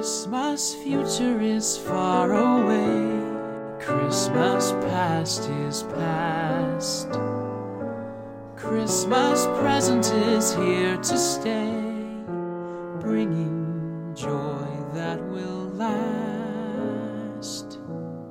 Christmas future is far away. Christmas past is past. Christmas present is here to stay, bringing joy that will last.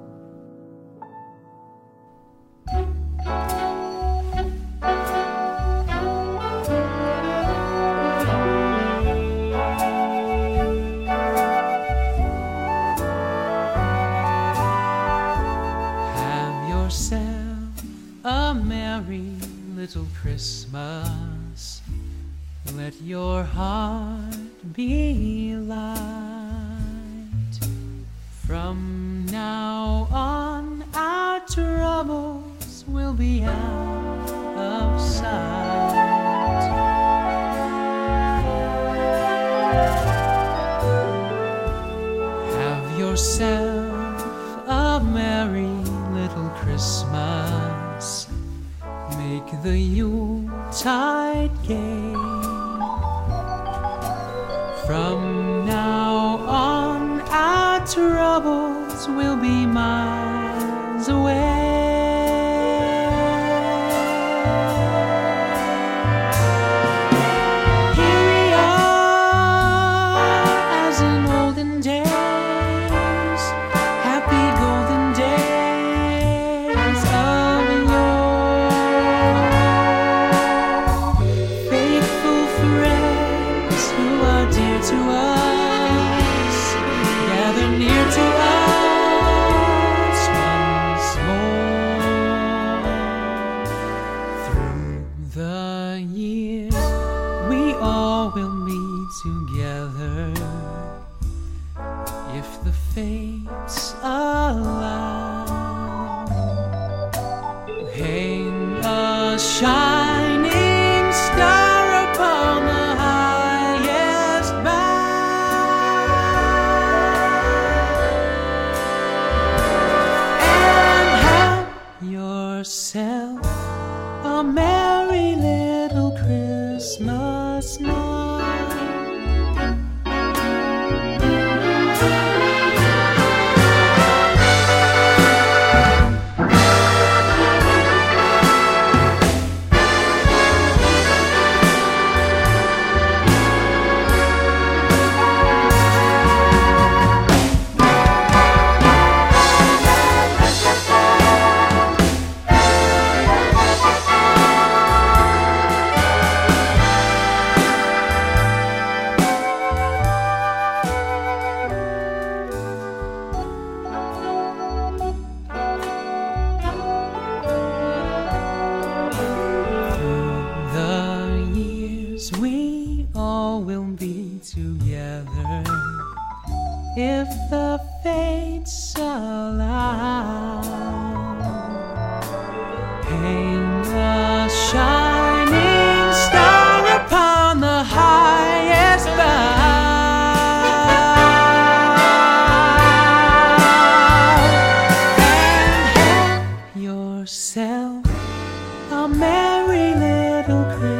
Yourself a merry little Christmas. Let your heart be light. From now on, our troubles will be out of sight. Have yourself a merry little Christmas. Make the Yuletide gay. From now on, our troubles will be miles away. Here we are, as in olden days, happy golden days of yore. Faithful friends who are dear to us, gather near to us once more. Through the years, we all will meet together, if the fates allow. Hang a shining star upon the highest bough, and have yourself a merry little Christmas night. We all will be together, if the fates allow. Hang a shining star upon the highest bough, and have yourself a merry little Christmas.